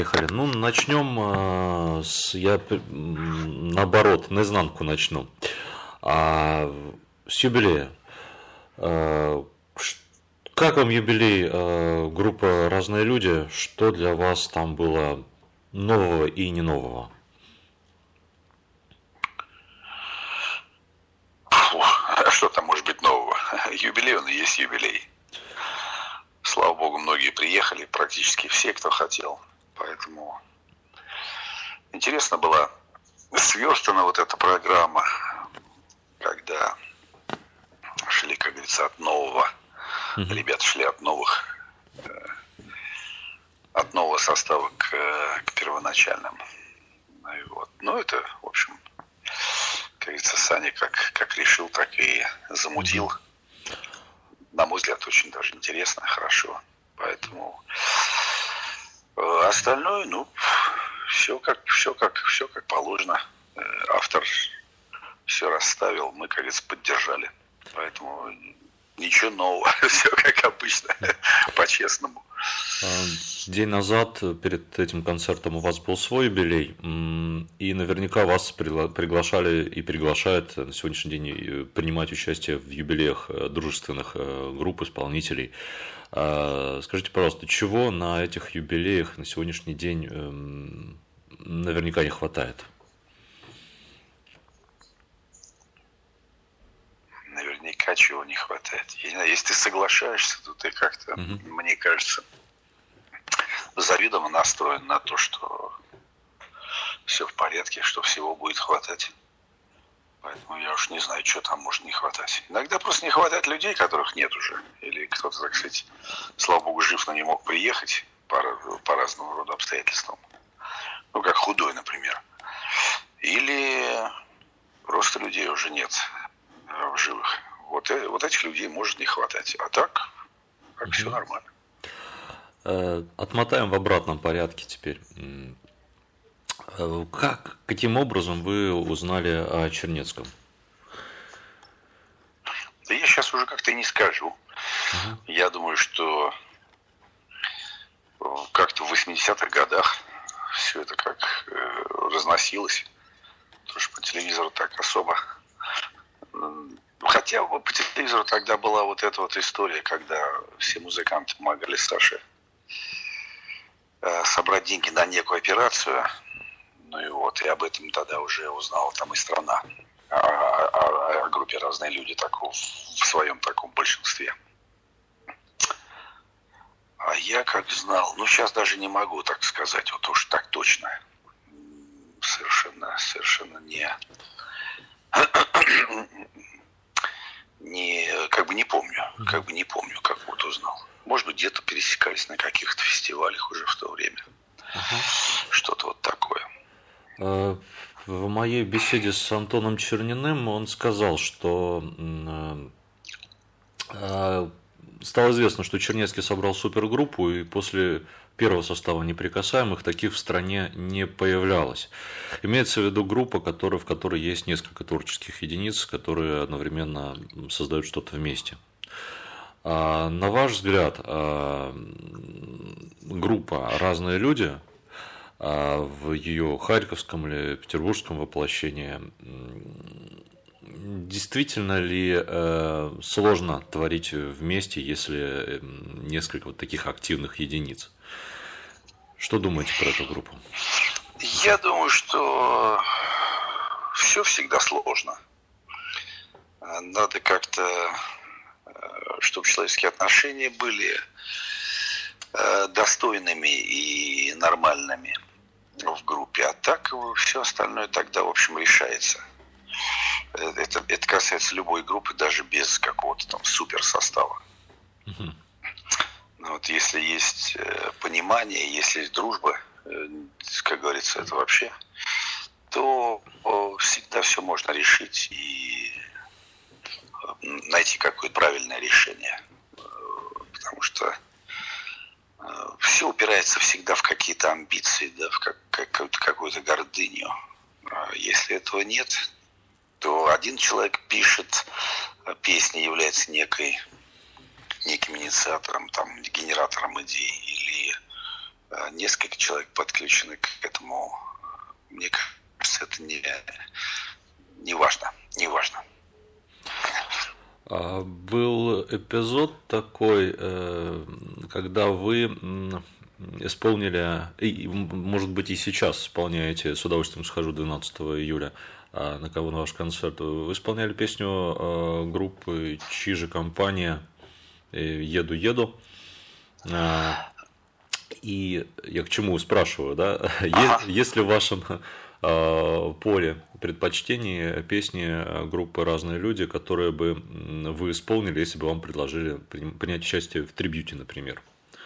поехали. Ну, начнем наоборот, наизнанку начну. С юбилея. А, ш- как вам юбилей группы «Разные люди»? Что для вас там было нового и не нового? А что там может быть нового? Юбилей, он и есть юбилей. Слава богу, многие приехали, практически все, кто хотел. Поэтому интересно была сверстана вот эта программа, когда шли, как говорится, от нового. Ребята шли от нового состава к первоначальному. Ну, и вот. Ну, это, в общем, как говорится, Саня как решил, так и замутил. На мой взгляд, очень даже интересно, хорошо. Поэтому остальное, ну, все как положено. Автор все расставил, мы, как говорится, поддержали. Поэтому ничего нового, все как обычно, по-честному. День назад, перед этим концертом, у вас был свой юбилей, и наверняка вас приглашали и приглашают на сегодняшний день принимать участие в юбилеях дружественных групп, исполнителей. Скажите, пожалуйста, чего на этих юбилеях на сегодняшний день наверняка не хватает? Наверняка чего не хватает. Я не знаю, если ты соглашаешься, то ты как-то, мне кажется, заведомо настроен на то, что все в порядке, что всего будет хватать. Поэтому я уж не знаю, что там может не хватать. Иногда просто не хватает людей, которых нет уже. Или кто-то, так сказать, слава богу, жив, но не мог приехать по разному роду обстоятельствам. Ну, как худой, например. Или просто людей уже нет в живых. Вот этих людей может не хватать. А так, как все нормально. Отмотаем в обратном порядке теперь. Каким образом вы узнали о Чернецком? Да я сейчас уже как-то не скажу. Я думаю, что как-то в 80-х годах все это как разносилось. Потому что по телевизору так особо. Хотя по телевизору тогда была вот эта вот история, когда все музыканты помогали Саше собрать деньги на некую операцию. Ну и вот, и об этом тогда уже узнала там и страна. О группе «Разные люди» в своем таком большинстве. А я как знал, ну сейчас даже не могу так сказать, вот уж так точно. Совершенно не помню, как вот узнал. Может быть, где-то пересекались на каких-то фестивалях уже в то время. Что-то вот такое. В моей беседе с Антоном Черниным он сказал, что стало известно, что Чернецкий собрал супергруппу, и после первого состава «Неприкасаемых» таких в стране не появлялось. Имеется в виду группа, в которой есть несколько творческих единиц, которые одновременно создают что-то вместе. На ваш взгляд, группа «Разные люди» в ее харьковском или петербургском воплощении, действительно ли сложно творить вместе, если несколько вот таких активных единиц? Что думаете про эту группу? Я думаю, что все всегда сложно. Надо как-то, чтобы человеческие отношения были достойными и нормальными в группе. А так все остальное тогда, в общем, решается. Это касается любой группы, даже без какого-то там суперсостава. Вот если есть понимание, если есть дружба, как говорится, это вообще, то всегда все можно решить и найти какое-то правильное решение. Потому что все упирается всегда в какие-то амбиции, да, в какую-то гордыню. Если этого нет, то один человек пишет песни, является неким инициатором, там, генератором идей, или несколько человек подключены к этому. Мне кажется, это не важно. Не важно. Был эпизод такой, когда вы исполнили, и, может быть, и сейчас исполняете, с удовольствием схожу 12 июля на ваш концерт, вы исполняли песню группы «Чижи компания» «Еду-еду». И я к чему спрашиваю, да? Есть ли в вашем поле предпочтений песни группы «Разные люди», которые бы вы исполнили, если бы вам предложили принять участие в трибьюте, например?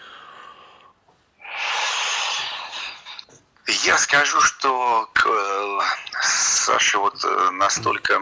Я скажу, что Саша вот настолько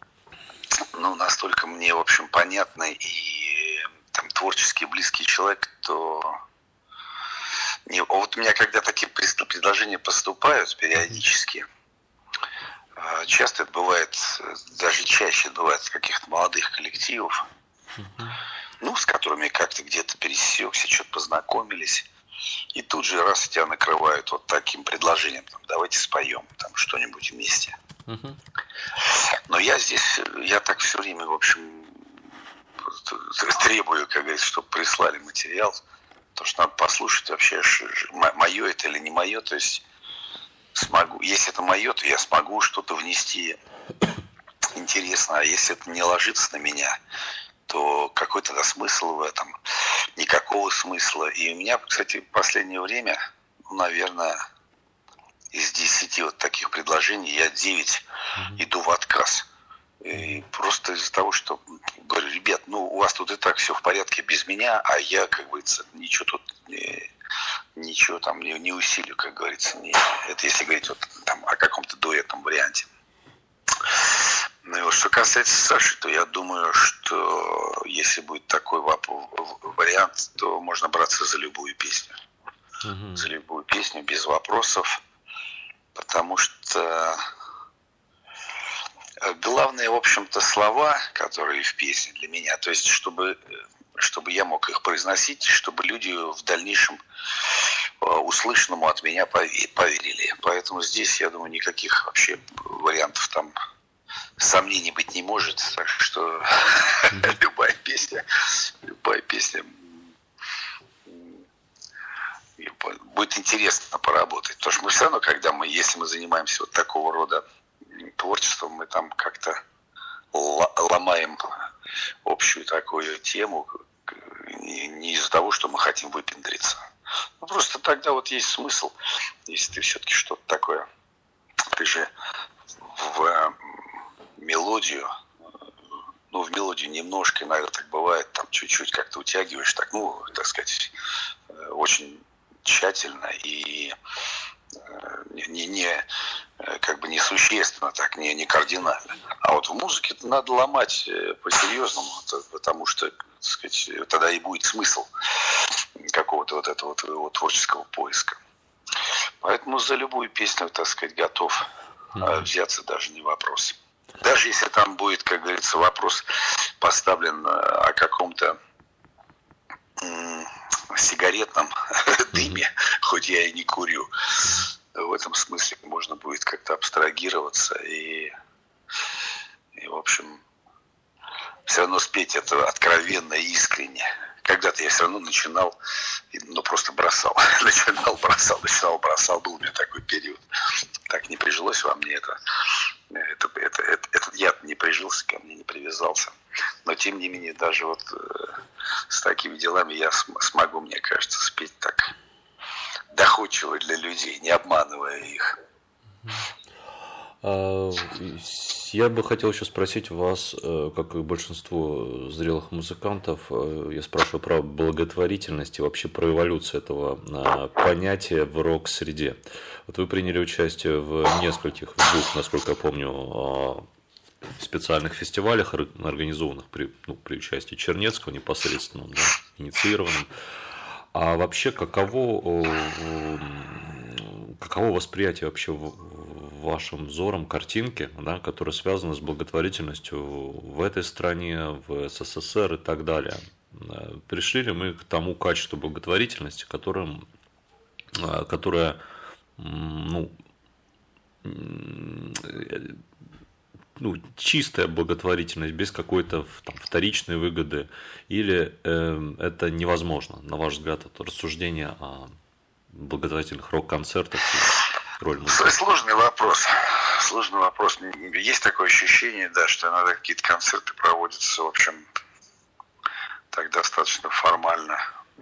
мне, в общем, понятный и там творчески близкий человек, то вот у меня когда такие предложения поступают периодически, часто это бывает, даже чаще это бывает в каких-то молодых коллективов, с которыми как-то где-то пересекся, что-то познакомились. И тут же раз тебя накрывают вот таким предложением, там, давайте споем там что-нибудь вместе. Но я так все время, в общем, требую, как говорится, чтобы прислали материал, потому что надо послушать вообще, мое это или не мое, то есть смогу, если это мое, то я смогу что-то внести интересное, а если это не ложится на меня, то какой тогда смысл в этом? Никакого смысла. И у меня, кстати, в последнее время, наверное, из 10 вот таких предложений я 9 иду в отказ. И просто из-за того, что говорю, ребят, у вас тут и так все в порядке без меня, а я, как говорится, ничего тут ничего там не усилю, как говорится. Это если говорить вот там о каком-то дуэтном варианте. Ну и вот что касается Саши, то я думаю, что если будет такой вариант, то можно браться за любую песню. За любую песню, без вопросов. Потому что главное, в общем-то, слова, которые в песне для меня, то есть чтобы я мог их произносить, чтобы люди в дальнейшем услышанному от меня поверили. Поэтому здесь, я думаю, никаких вообще вариантов там сомнений быть не может, так что любая песня будет интересно поработать. Потому что мы все равно, если мы занимаемся вот такого рода творчеством, мы там как-то ломаем общую такую тему не из-за того, что мы хотим выпендриться. Просто тогда вот есть смысл, если ты все-таки что-то такое, ты же в мелодию немножко, иногда так бывает, там чуть-чуть как-то утягиваешь, так, так сказать, очень тщательно и несущественно, так, не кардинально. А вот в музыке надо ломать по-серьезному, потому что, так сказать, тогда и будет смысл какого-то вот этого твоего творческого поиска. Поэтому за любую песню, так сказать, готов взяться, даже не вопрос. Даже если там будет, как говорится, вопрос поставлен о каком-то сигаретном дыме, хоть я и не курю, в этом смысле можно будет как-то абстрагироваться и в общем, все равно спеть это откровенно и искренне. Когда-то я все равно начинал, просто бросал. Бросал. Был у меня такой период. Так не прижилось во мне это. Этот яд не прижился, ко мне не привязался. Но тем не менее, даже вот с такими делами я смогу, мне кажется, спеть так доходчиво для людей, не обманывая их. Я бы хотел еще спросить вас, как и большинство зрелых музыкантов, я спрашиваю про благотворительность и вообще про эволюцию этого понятия в рок-среде. Вот вы приняли участие в двух, насколько я помню, специальных фестивалях, организованных при участии Чернецкого непосредственно, да, инициированным. А вообще, каково восприятие вообще вашим взором картинки, да, которая связана с благотворительностью в этой стране, в СССР и так далее? Пришли ли мы к тому качеству благотворительности, которым которая, чистая благотворительность, без какой-то там вторичной выгоды, или это невозможно, на ваш взгляд, это рассуждение о благотворительных рок-концертах и роль музыки? Сложный вопрос. Сложный вопрос. Есть такое ощущение, да, что иногда какие-то концерты проводятся, в общем, так достаточно формально.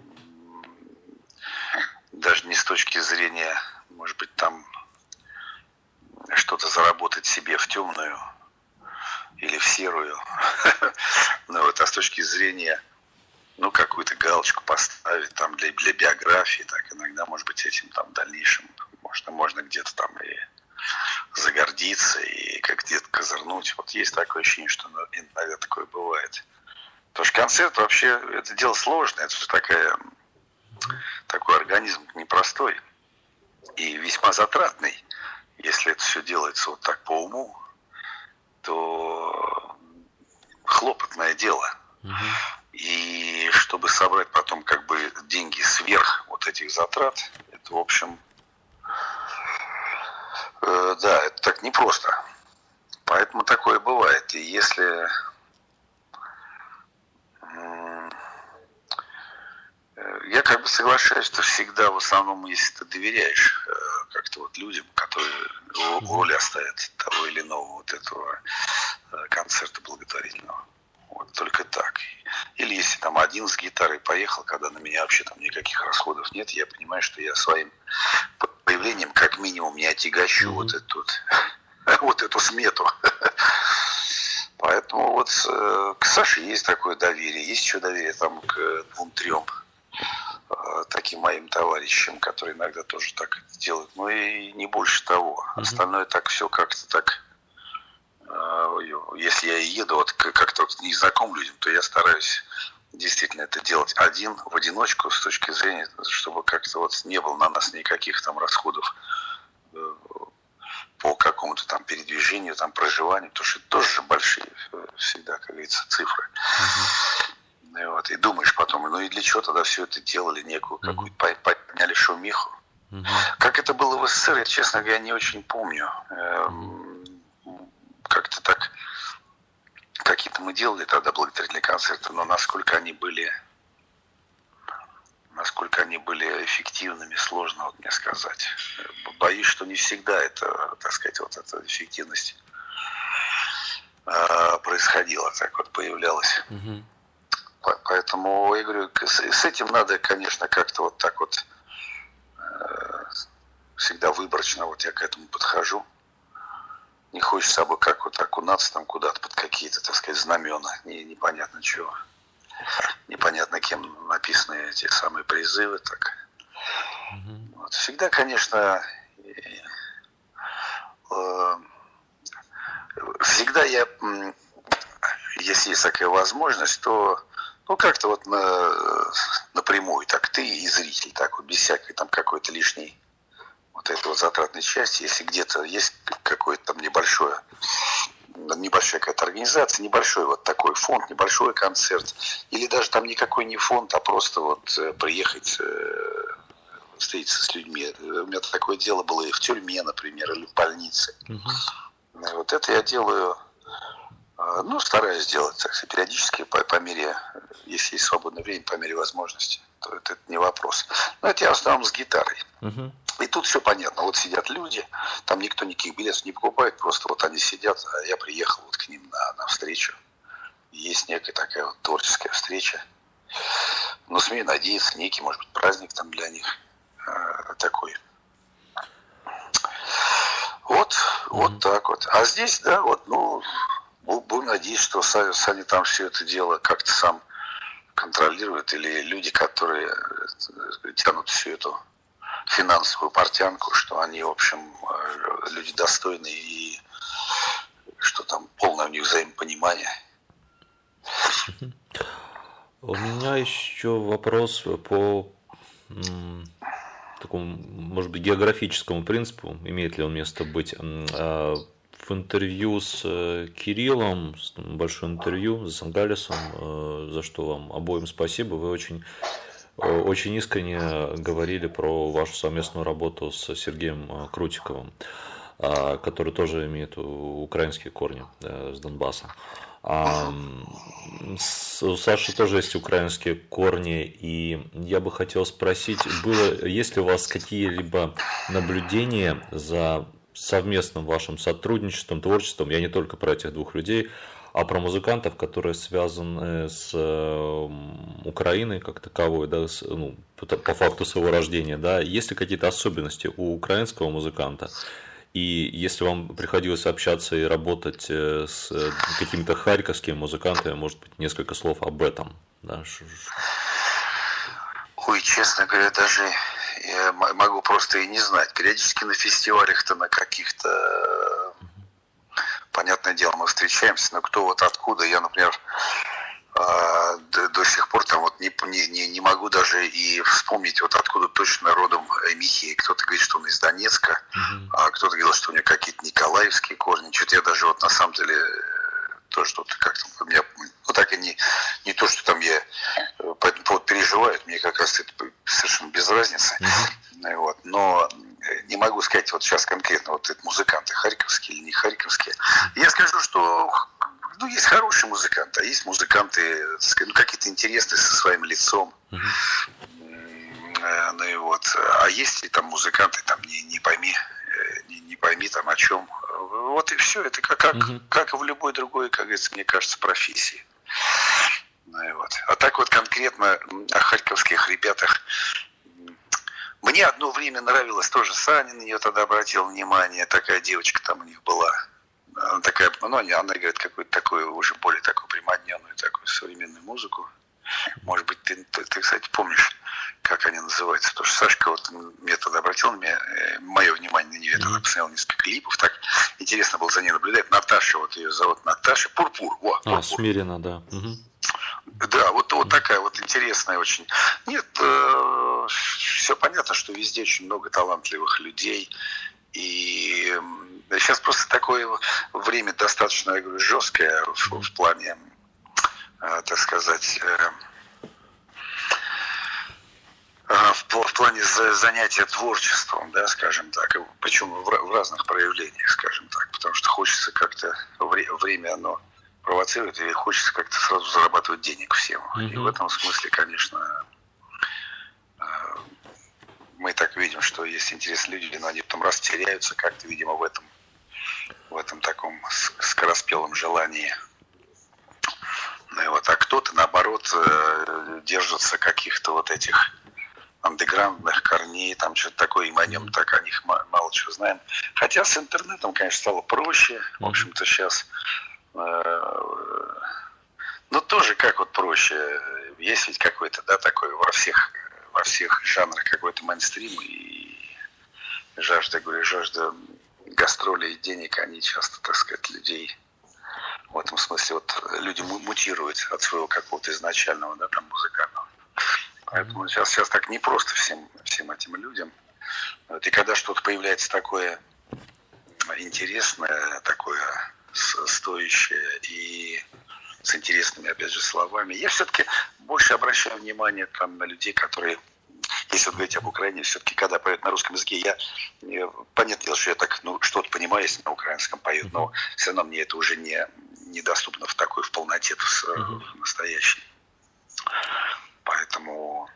Даже не с точки зрения, может быть, там что-то заработать себе в темную или в серую, а с точки зрения, какую-то галочку поставить там для биографии, так иногда, может быть, этим там в дальнейшем можно где-то там и загордиться, и как где-то козырнуть. Вот есть такое ощущение, что иногда такое бывает. Потому что концерт вообще, это дело сложное, это же такой организм непростой и весьма затратный. Если это все делается вот так по уму, то хлопотное дело. И чтобы собрать потом как бы деньги сверх вот этих затрат, это, в общем, да, это так непросто. Поэтому такое бывает. И если я как бы соглашаюсь, что всегда в основном, если ты доверяешь как-то вот людям, которые в роли оставят того или иного вот этого концерта благотворительного. Вот только так. Или если там один с гитарой поехал, когда на меня вообще там никаких расходов нет, я понимаю, что я своим появлением как минимум не отягощу вот эту смету. Поэтому вот к Саше есть такое доверие. Есть еще доверие там к 2-3 таким моим товарищам, которые иногда тоже так делают. Ну и не больше того. Остальное так все как-то так. Если я еду вот как-то вот незнакомым людям, то я стараюсь действительно это делать один, в одиночку, с точки зрения, чтобы как-то вот не было на нас никаких там расходов по какому-то там передвижению, там проживанию, потому что это тоже большие всегда, как говорится, цифры. Вот, и думаешь потом, и для чего тогда все это делали, некую какую-то подняли шумиху. Как это было в СССР, я, честно говоря, не очень помню. Как-то так, какие-то мы делали тогда благотворительные концерты, но насколько они были эффективными, сложно вот мне сказать. Боюсь, что не всегда это, так сказать, вот эта эффективность происходила, так вот появлялась. Поэтому, я говорю, с этим надо, конечно, как-то вот так вот всегда выборочно вот я к этому подхожу. Не хочется бы как вот окунаться там куда-то под какие-то, так сказать, знамена, непонятно чего. Непонятно кем написаны эти самые призывы. Так. Вот. Всегда, конечно, всегда я, если есть такая возможность, то как-то вот напрямую, так ты и зритель, так вот без всякой там какой-то лишней вот этой вот затратной части, если где-то есть какое-то там небольшая какая-то организация, небольшой вот такой фонд, небольшой концерт, или даже там никакой не фонд, а просто вот приехать, встретиться с людьми. У меня такое дело было и в тюрьме, например, или в больнице. Вот это я делаю, стараюсь делать, так сказать, периодически по мере, если есть свободное время, по мере возможности, то это не вопрос. Но это я в основном с гитарой. И тут все понятно. Вот сидят люди, там никто никаких билетов не покупает, просто вот они сидят, а я приехал вот к ним на встречу. Есть некая такая вот творческая встреча. Но смею надеяться, некий, может быть, праздник там для них такой. Вот так вот. А здесь, да, вот, будем надеяться, что Саня там все это дело как-то сам контролирует, или люди, которые тянут всю эту финансовую портянку, что они, в общем, люди достойные и что там полное у них взаимопонимание. У меня еще вопрос по такому, может быть, географическому принципу, имеет ли он место быть. В интервью с Кириллом, большое интервью с Ангалисом, за что вам обоим спасибо, вы очень очень искренне говорили про вашу совместную работу с Сергеем Крутиковым, который тоже имеет украинские корни, с Донбасса. У Саши тоже есть украинские корни, и я бы хотел спросить, есть ли у вас какие-либо наблюдения за совместным вашим сотрудничеством, творчеством, я не только про этих двух людей, а про музыкантов, которые связаны с Украиной как таковой, да, по факту своего рождения, да, есть ли какие-то особенности у украинского музыканта? И если вам приходилось общаться и работать с какими-то харьковскими музыкантами, может быть, несколько слов об этом. Да? Ой, честно говоря, даже я могу просто и не знать. Периодически на фестивалях-то, на каких-то, понятное дело, мы встречаемся, но кто вот откуда, я, например, до сих пор там вот не могу даже и вспомнить, вот откуда точно родом Михей. Кто-то говорит, что он из Донецка, а кто-то говорил, что у него какие-то николаевские корни. Что-то я даже вот на самом деле тоже что-то как-то у меня, ну так и не то, что там я по этому поводу переживаю, мне как раз это совершенно без разницы. Вот. Но не могу сказать вот сейчас конкретно, вот это музыканты харьковские или не харьковские. Я скажу, что есть хорошие музыканты, а есть музыканты, какие-то интересные со своим лицом. Ну и вот. А есть и там музыканты, там не пойми там о чем. Вот и все. Это как и в любой другой, как говорится, мне кажется, профессии. Ну и вот. А так вот конкретно о харьковских ребятах. Мне одно время нравилось тоже Саня, на нее тогда обратил внимание, такая девочка там у них была. Она такая, она играет какую-то такую, уже более такую прямодневную, такую современную музыку. Может быть, ты, кстати, помнишь, как они называются? Потому что Сашка вот мне тогда обратил мое внимание на нее, я тогда посмотрел несколько клипов, так интересно было за ней наблюдать. Наташа, вот ее зовут Наташа, Пурпур. Пурпур. Смиренно, да. Да, вот такая вот интересная очень. Нет, все понятно, что везде очень много талантливых людей. И сейчас просто такое время достаточно, я говорю, жесткое в плане, так сказать, в плане занятия творчеством, да, скажем так, причем в разных проявлениях, скажем так, потому что хочется как-то, время оно провоцирует, и хочется как-то сразу зарабатывать денег всем. И в этом смысле, конечно, мы так видим, что есть интересные люди, но они потом раз теряются как-то, видимо, в этом таком скороспелом желании. Ну и вот, а кто-то, наоборот, держится каких-то вот этих андеграундных корней, там что-то такое, и мы о нем так о них мало чего знаем. Хотя с интернетом, конечно, стало проще. В общем-то, сейчас ну, тоже как вот проще. Есть ведь какой-то, да, такой во всех жанрах какой-то мейнстрим, и жажда гастролей и денег, они часто, так сказать, людей в этом смысле, вот люди мутируют от своего какого-то изначального, да, там, музыкального. Поэтому сейчас так непросто всем этим людям. Вот, и когда что-то появляется такое интересное, такое стоящее и с интересными, опять же, словами, я все-таки больше обращаю внимание там на людей, которые, если вот говорить об Украине, все-таки, когда поют на русском языке, понятное дело, что я так, что-то понимаю, если на украинском поют, но все равно мне это уже недоступно в полноте, в настоящей. Поэтому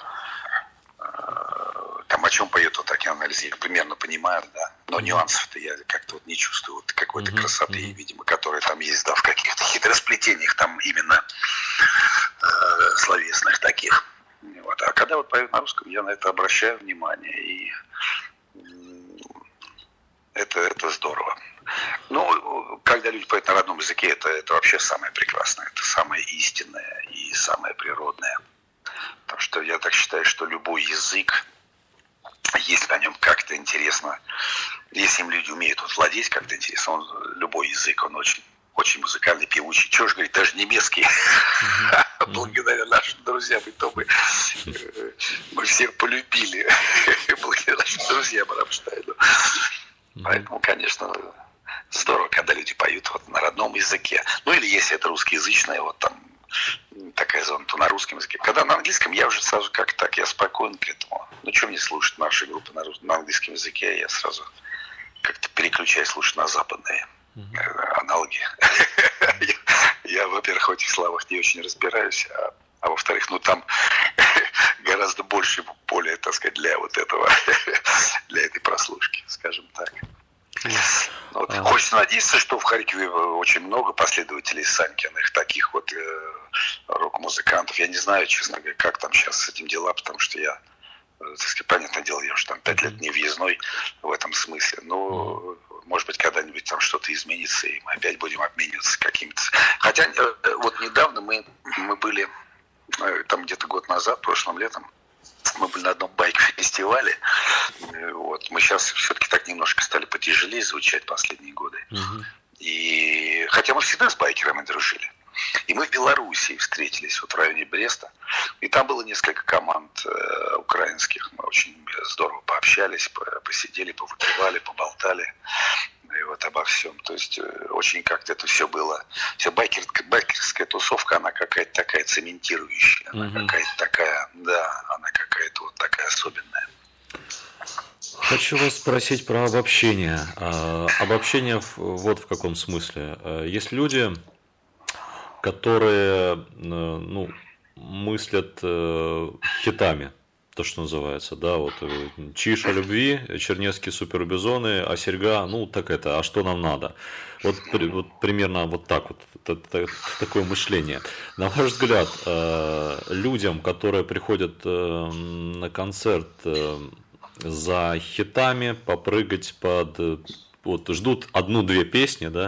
там о чем поет, вот так я анализирую, примерно понимаю, да, но нюансов-то я как-то вот не чувствую вот какой-то красоты, видимо, которая там есть, да, в каких-то хитросплетениях там именно словесных таких. Вот. А когда вот поют на русском, я на это обращаю внимание, и это здорово. Ну, когда люди поют на родном языке, это вообще самое прекрасное, это самое истинное и самое природное. Потому что я так считаю, что любой язык, если о нем как-то интересно, если им люди умеют владеть как-то интересно, любой язык, он очень, очень музыкальный, певучий. Чего же говорить, даже немецкий. Благодаря нашим друзьям, и то мы всех полюбили. Благодаря нашим друзьям Рамштайну. Поэтому, конечно, здорово, когда люди поют вот на родном языке. Ну или если это русскоязычное, вот там такая зона, то на русском языке. Когда на английском, я уже сразу как так, я спокоен к этому. Ну, что мне слушать наши группы на английском языке, я сразу как-то переключаюсь, слушать на западные аналоги. Я, во-первых, в этих словах не очень разбираюсь, а во-вторых, ну там гораздо больше поле, так сказать, для вот этого, для этой прослушки, скажем так. Вот. Хочется надеяться, что в Харькове очень много последователей Санькиных, таких вот рок-музыкантов. Я не знаю, честно говоря, как там сейчас с этим дела, потому что я, так сказать, понятное дело, я уже там 5 лет не въездной в этом смысле. Но, может быть, когда-нибудь там что-то изменится, и мы опять будем обмениваться какими-то... Хотя вот недавно мы были, там где-то год назад, прошлым летом, мы были на одном байк-фестивале. Вот. Мы сейчас все-таки так немножко стали потяжелее звучать последние годы. И хотя мы всегда с байкерами дружили. И мы в Белоруссии встретились вот в районе Бреста. И там было несколько команд украинских. Мы очень здорово пообщались, посидели, повыпивали, поболтали. И вот обо всем. То есть очень как-то это все было. Вся байкерская тусовка, она какая-то такая цементирующая. Она какая-то такая, да, она какая-то вот такая особенная. Хочу вас спросить про обобщение. Обобщение вот в каком смысле. Есть люди, которые мыслят хитами, то, что называется, да, вот Чиж о любви, Чернецкие супербизоны, а серьга, ну так это, а что нам надо? Вот примерно вот так вот, такое мышление. На ваш взгляд, людям, которые приходят на концерт за хитами, попрыгать вот ждут 1-2 песни, да,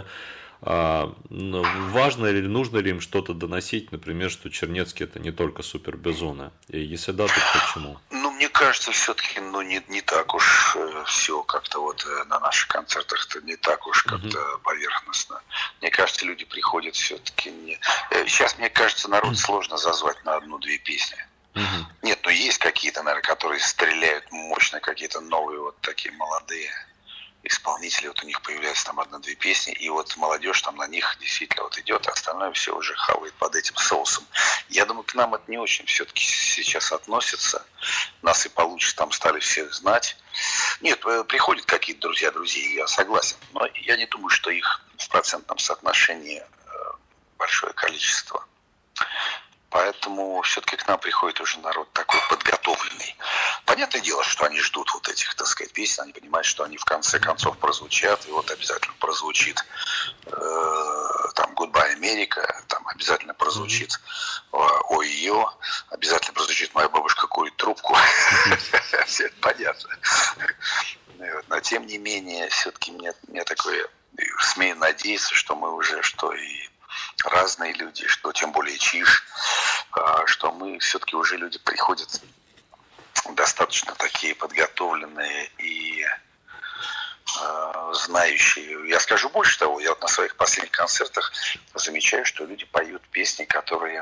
важно или нужно ли им что-то доносить, например, что Чернецкие это не только супербизоны? И если да, то почему? Ну, мне кажется, все-таки не так уж все как-то вот на наших концертах-то не так уж как-то поверхностно. Мне кажется, люди приходят все-таки не... Сейчас, мне кажется, народ сложно зазвать на 1-2 песни. Нет, ну есть какие-то, наверное, которые стреляют мощно, какие-то новые вот такие молодые исполнители, вот у них появляются там 1-2 песни, и вот молодежь там на них действительно вот идет, а остальное все уже хавает под этим соусом. Я думаю, к нам это не очень все-таки сейчас относится. Нас и получше там стали всех знать. Нет, приходят какие-то друзья, я согласен, но я не думаю, что их в процентном соотношении большое количество. Поэтому все-таки к нам приходит уже народ такой подготовленный. Понятное дело, что они ждут вот этих, так сказать, песен, они понимают, что они в конце концов прозвучат, и вот обязательно прозвучит там «Goodbye, Америка», там обязательно прозвучит «Ой, ее», обязательно прозвучит «Моя бабушка курит трубку». Все это понятно. Но тем не менее, все-таки мне такое, смею надеяться, что мы уже, что и разные люди, что тем более Чиж, что мы все-таки уже люди приходят достаточно такие подготовленные и знающие. Я скажу больше того, я вот на своих последних концертах замечаю, что люди поют песни, которые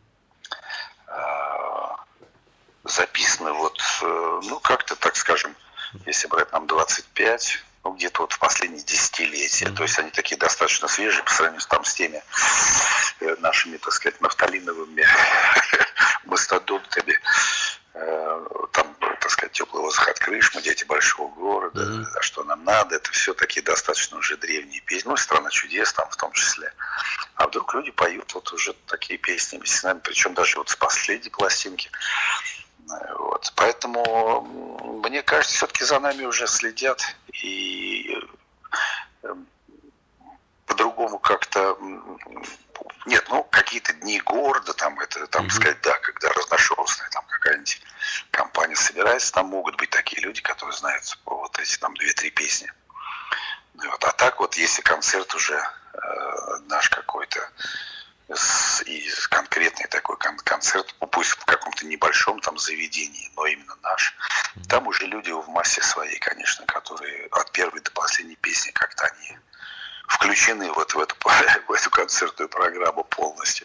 записаны вот, ну как-то, так скажем, если брать нам 25, ну, где-то вот в последние десятилетия. То есть они такие достаточно свежие по сравнению с теми нашими, так сказать, нафталиновыми мастодонтами. Там, так сказать, «Теплый воздух от крыш», «Мы дети большого города», «А что нам надо», это все такие достаточно уже древние песни. Ну, «Страна чудес» там в том числе. А вдруг люди поют вот уже такие песни местами, причем даже вот с последней пластинки. Вот. Поэтому, мне кажется, все-таки за нами уже следят и по-другому как-то... Нет, ну, какие-то дни города, там, это, там, сказать, да, когда разношерстная там какая-нибудь компания собирается, там могут быть такие люди, которые знают вот эти там 2-3 песни. Вот. А так вот, если концерт уже наш какой-то, и конкретный такой концерт, пусть в каком-то небольшом там заведении, но именно наш, там уже люди в массе своей, конечно, которые от первой до последней песни как-то они включены вот в эту концертную программу полностью.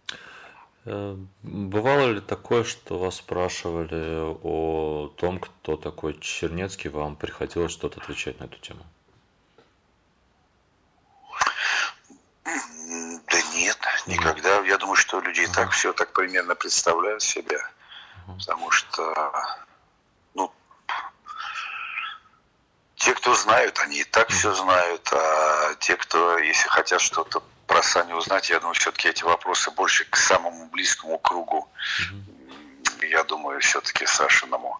Бывало ли такое, что вас спрашивали о том, кто такой Чернецкий, вам приходилось что-то отвечать на эту тему? Да Нет, никогда. Я думаю, что люди и так все так примерно представляют себе. Потому что, ну, те, кто знают, они и так все знают. А те, кто, если хотят что-то про Саню узнать, я думаю, все-таки эти вопросы больше к самому близкому кругу. Я думаю, все-таки Сашиному.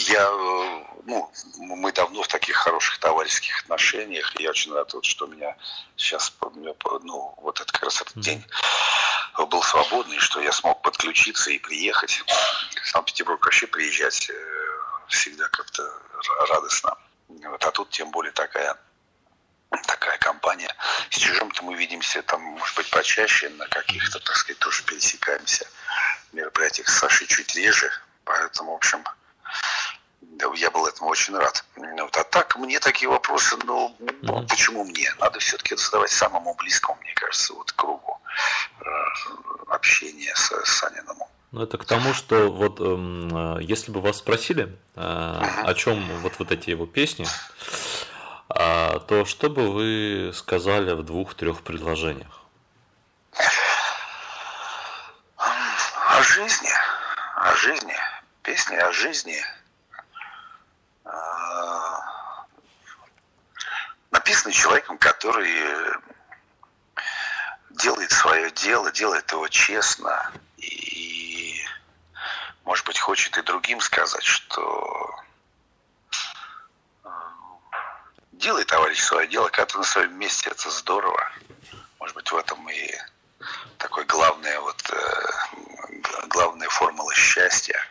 Мы давно в таких хороших товарищеских отношениях. И я очень рад, что у меня сейчас, вот это как раз этот день был свободный, что я смог подключиться и приехать. В Санкт-Петербург вообще приезжать всегда как-то радостно. Вот, а тут тем более такая компания. С Чижом-то мы видимся там, может быть, почаще, на каких-то, так сказать, тоже пересекаемся мероприятиях. С Сашей чуть реже, поэтому, в общем, я был этому очень рад. Вот. А так, мне такие вопросы, почему мне? Надо все-таки это задавать самому близкому, мне кажется, вот кругу общения с Саниным. Ну, это к тому, что вот если бы вас спросили, о чем вот эти его песни, то что бы вы сказали в 2-3 предложениях? О жизни, песни о жизни. Написаны человеком, который делает свое дело, делает его честно и, может быть, хочет и другим сказать, что делай, товарищ, свое дело, когда ты на своем месте, это здорово. Может быть, в этом и такой главная формула счастья.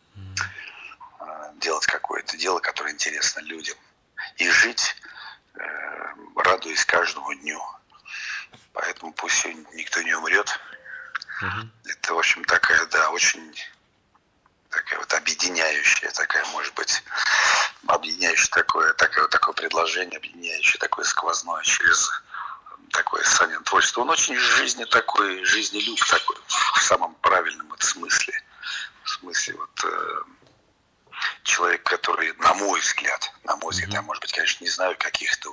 Делать какое-то дело, которое интересно людям. И жить, радуясь каждому дню. Поэтому пусть сегодня никто не умрет. Это, в общем, очень такая вот объединяющая, может быть, объединяющее такое предложение, объединяющее такое сквозное через такое Санин творчество. Он очень жизнелюб такой, в самом правильном смысле. В смысле, человек, который, на мой взгляд, я, может быть, конечно, не знаю каких-то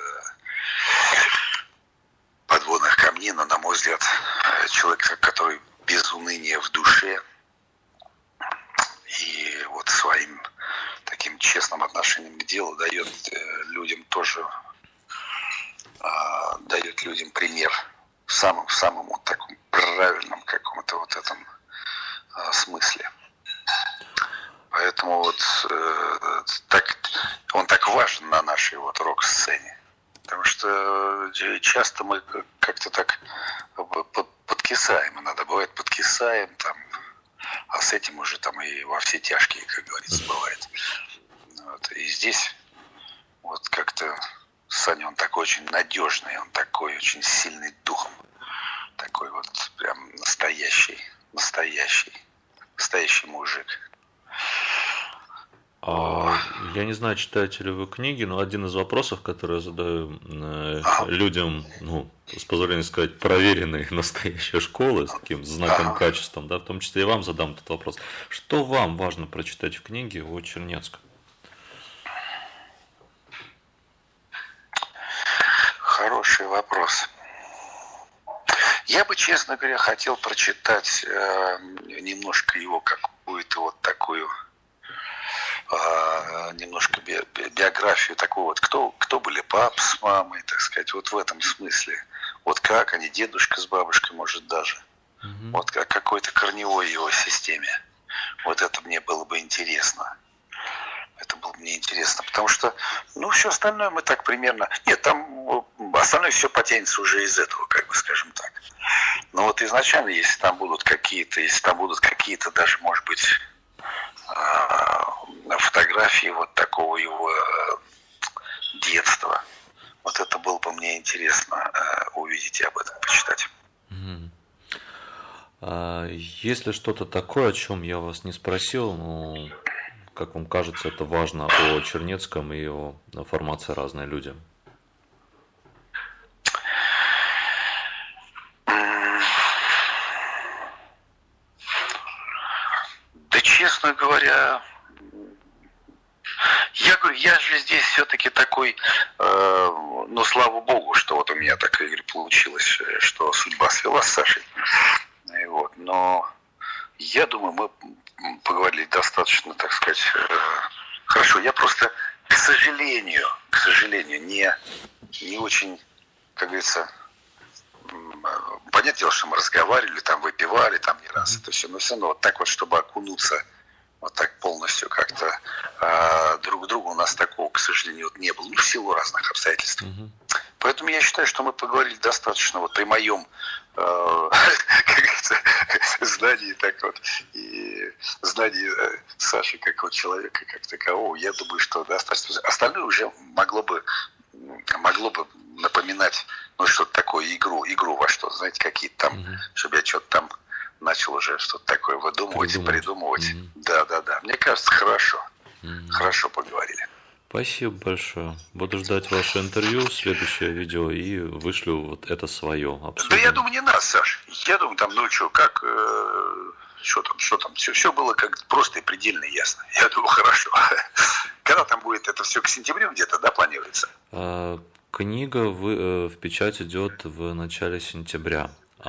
подводных камней, но, на мой взгляд, человек, который без уныния в душе и своим таким честным отношением к делу дает людям пример в самом таком правильном каком-то этом смысле. Поэтому он так важен на нашей рок-сцене. Потому что часто мы как-то так подкисаем. Иногда бывает подкисаем, а с этим уже и во все тяжкие, как говорится, бывает. И здесь как-то Саня, он такой очень надежный, он такой очень сильный духом. Такой прям настоящий мужик. Я не знаю, читаете ли вы книги, но один из вопросов, который я задаю людям, с позволения сказать, проверенной настоящей школы, с таким знаком качеством, да, в том числе и вам задам этот вопрос. Что вам важно прочитать в книге о Чернецком? Хороший вопрос. Я бы, честно говоря, хотел прочитать немножко его какую-то такую немножко биографию такого кто были папа с мамой, так сказать, в этом смысле. Как они, дедушка с бабушкой, может, даже. О какой-то корневой его системе. Это мне было бы интересно. Это было бы мне интересно, потому что, все остальное мы так примерно... Нет, там остальное все потянется уже из этого, скажем так. Но изначально, если там будут какие-то даже, может быть, фотографии такого его детства. Это было бы мне интересно увидеть и об этом почитать. Если что-то такое, о чем я вас не спросил, как вам кажется, это важно о Чернецком и о формации «Разные люди»? Да, честно говоря, Я говорю, я же здесь все-таки такой, ну, слава богу, что вот у меня так, Игорь, получилось, что судьба свела с Сашей. И вот, но я думаю, мы поговорили достаточно, так сказать, хорошо. Я просто, к сожалению, не очень, как говорится, понятное дело, что мы разговаривали, там выпивали, там не раз это все, но все равно вот так вот, чтобы окунуться вот так полностью как-то друг к другу, у нас такого, к сожалению, вот не было, ну, в силу разных обстоятельств. Поэтому я считаю, что мы поговорили достаточно вот при моем как говорится, знании так вот, и знании Саши как вот человека, как такового, я думаю, что достаточно. Остальное уже могло бы напоминать, ну, что-то такое, игру во что, знаете, какие-то там, чтобы я что-то там начал уже что-то такое выдумывать, придумывать. Да. Мне кажется, хорошо поговорили. Спасибо большое. Буду ждать ваше интервью, следующее видео, и вышлю вот это свое. Да я думаю, не надо, Саш. Я думаю, там, ну что, как, что там, все было как просто и предельно ясно. Я думаю, хорошо. Когда там будет это все, к сентябрю где-то, да, планируется? Книга в печать идет в начале сентября.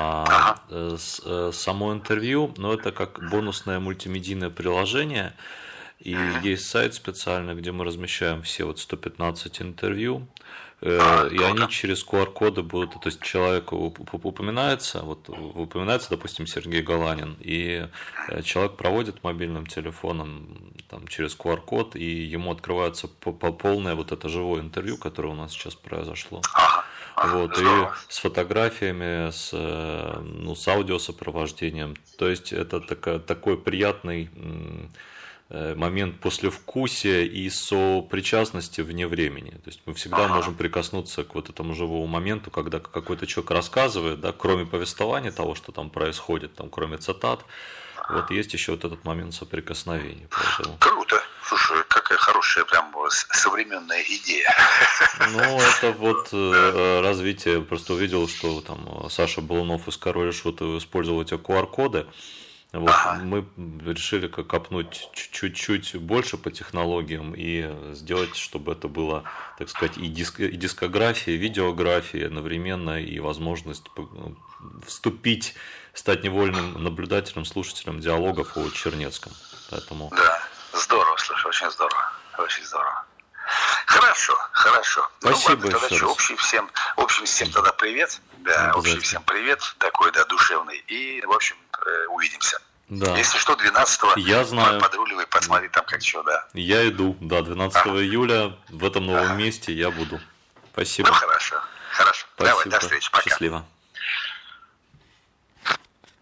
Само интервью, ну, это как бонусное мультимедийное приложение. И есть сайт специальный, где мы размещаем все вот 115 интервью, и они через QR-коды будут, то есть человек упоминается, допустим, Сергей Галанин, и человек проводит мобильным телефоном там, через QR-код, и ему открывается полное вот это живое интервью, которое у нас сейчас произошло. Вот, и с фотографиями, с аудиосопровождением. То есть это такой приятный момент послевкусия и сопричастности вне времени. То есть мы всегда можем прикоснуться к вот этому живому моменту, когда какой-то человек рассказывает, да, кроме повествования того, что там происходит, там, кроме цитат, вот есть еще вот этот момент соприкосновения. Поэтому... Круто. Слушай, какая хорошая прям современная идея. Ну, это вот развитие. Просто увидел, что там Саша Балунов из Король и Шут использовал эти QR-коды. Вот, мы решили копнуть чуть-чуть больше по технологиям и сделать, чтобы это было, так сказать, и дискография, и видеография одновременно, и возможность вступить, стать невольным наблюдателем, слушателем диалогов о Чернецком. Поэтому... Да, здорово, слушай, очень здорово, очень здорово. Хорошо. Спасибо, ну ладно, тогда что, общим всем тогда привет. Да, общий всем привет, такой, да, душевный. И, в общем, увидимся. Да. Если что, 12-го я знаю. Подруливай, посмотри там как что, да. Я иду, да, 12 июля в этом новом месте я буду. Спасибо. Ну, хорошо. Спасибо. Давай, до встречи, пока. Счастливо.